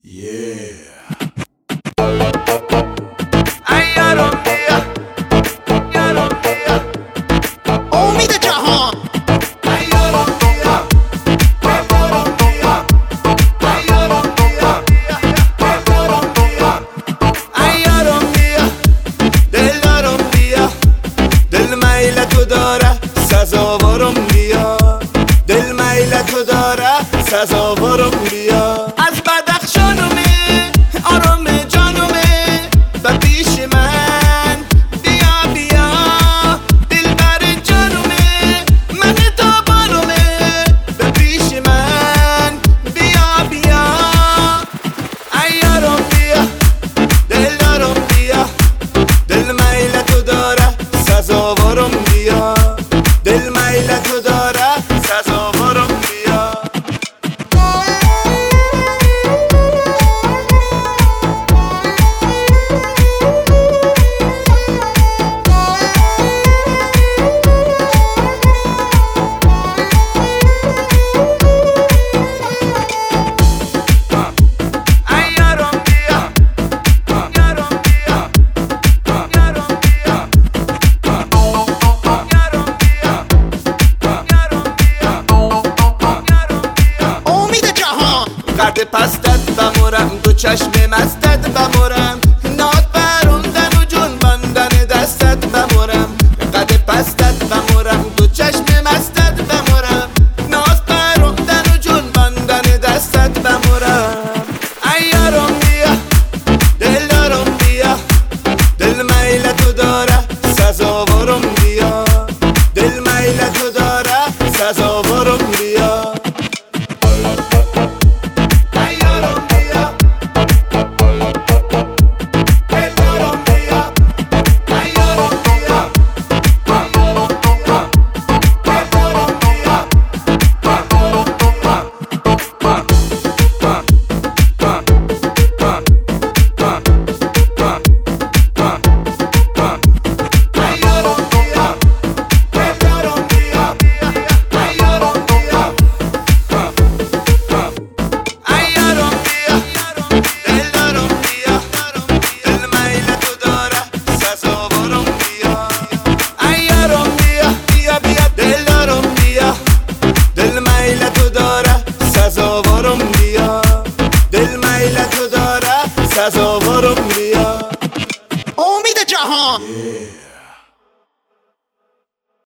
امید جهان دل میل تو داره سزاوارم بیا، دل میل تو داره سزاوارم بیا. از بدخشانومه آرام جانومه و پیش من بیا بیا، دل بر جانومه من تابانومه و پیش من بیا بیا. ایارم بیا دل دارم بیا، دل میل تو داره سزاوارم بیا، دل میل تو داره سزاوارم بیا. قد پستت بمورم، دو چشم مستت بمورم،